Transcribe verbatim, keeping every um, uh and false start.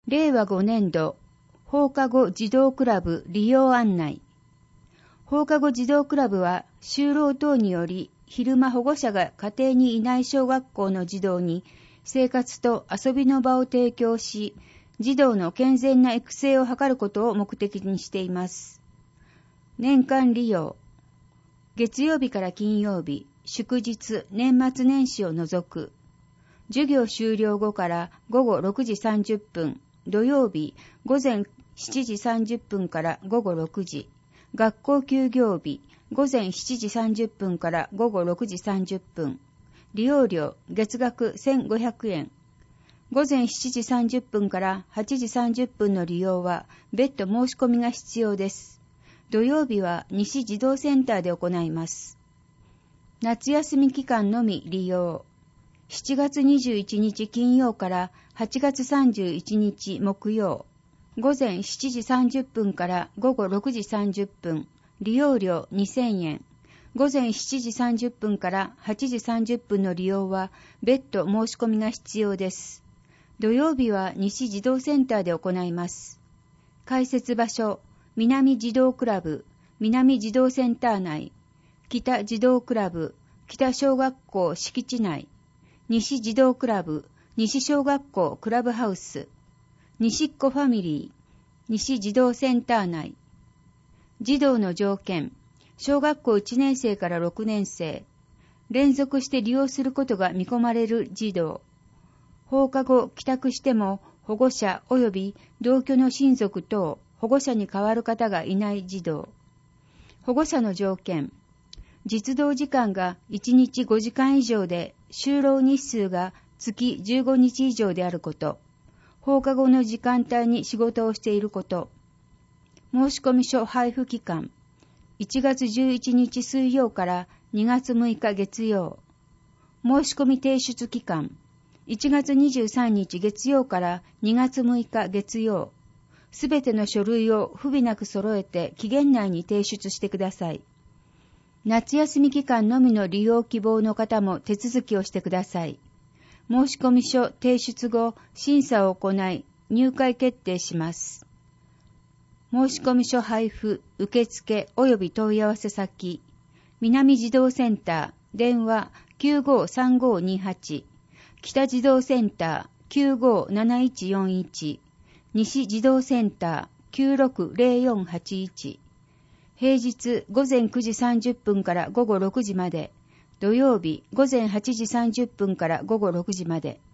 れいわごねんど放課後児童クラブ利用案内。放課後児童クラブは就労等により昼間保護者が家庭にいない小学校の児童に生活と遊びの場を提供し、児童の健全な育成を図ることを目的にしています。年間利用。月曜日から金曜日、祝日、年末年始を除く。授業終了後からごごろくじさんじゅっぷん、土曜日午前しちじさんじゅっぷんからごごろくじ、学校休業日午前しちじさんじゅっぷんからごごろくじさんじゅっぷん。利用料月額せんごひゃくえん。午前しちじさんじゅっぷんからはちじさんじゅっぷんの利用は別途申し込みが必要です。土曜日は西児童センターで行います。夏休み期間のみ利用。しちがつにじゅういちにち金曜からはちがつさんじゅういちにち木曜。午前しちじさんじゅっぷんからごごろくじさんじゅっぷん。利用料にせんえん。午前しちじさんじゅっぷんからはちじさんじゅっぷんの利用は別途申し込みが必要です。土曜日は西児童センターで行います。開設場所、南児童クラブ、南児童センター内、北児童クラブ、北小学校敷地内、西児童クラブ、西小学校クラブハウス、西っ子ファミリー、西児童センター内。児童の条件、小学校いちねんせいからろくねんせい、連続して利用することが見込まれる児童、放課後帰宅しても保護者及び同居の親族等保護者に代わる方がいない児童。保護者の条件、実働時間がいちにちごじかん以上で就労日数が月じゅうごにち以上であること、放課後の時間帯に仕事をしていること。申込書配布期間、いちがつじゅういちにち水曜からにがつむいか月曜。申し込み提出期間、いちがつにじゅうさんにち月曜からにがつむいか月曜。すべての書類を不備なく揃えて期限内に提出してください。夏休み期間のみの利用希望の方も手続きをしてください。申込書提出後、審査を行い、入会決定します。申込書配布、受付及び問い合わせ先、南児童センター、電話 きゅうごさんごにはち、北児童センター きゅうごなないちよんいち、西児童センター きゅうろくぜろよんはちいち、平日午前くじさんじゅっぷんからごごろくじまで、土曜日午前はちじさんじゅっぷんからごごろくじまで。